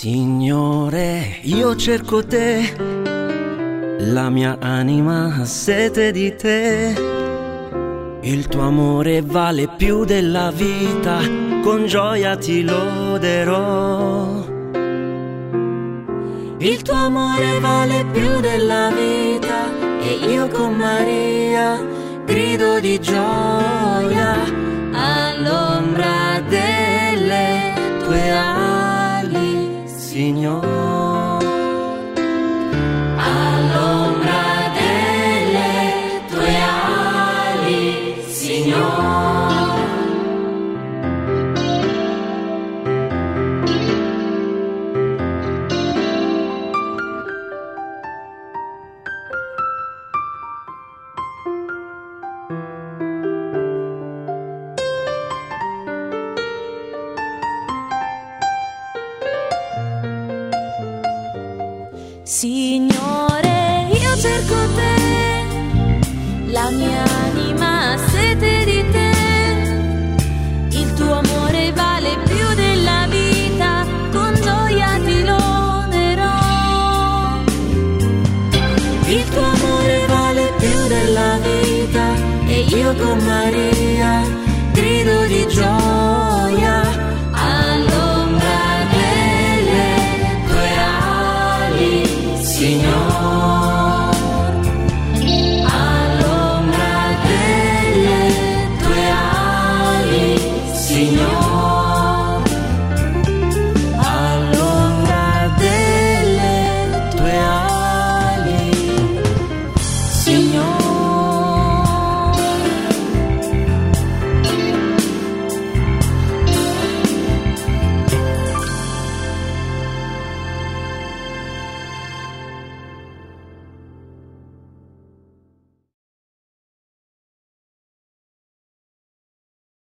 Signore, io cerco te, la mia anima ha sete di te. Il tuo amore vale più della vita, con gioia ti loderò. Il tuo amore vale più della vita e io con Maria grido di gioia all'ombra delle tue ali, Signore. All'ombra delle tue ali, Signore. Signore, io cerco te, la mia anima ha sete di te. Il tuo amore vale più della vita, con gioia ti loderò. Il tuo amore vale più della vita e io con Maria grido di gioia all'ombra delle tue ali, Signore. All'ombra delle tue ali, Signore. All'ombra delle tue ali, Signore.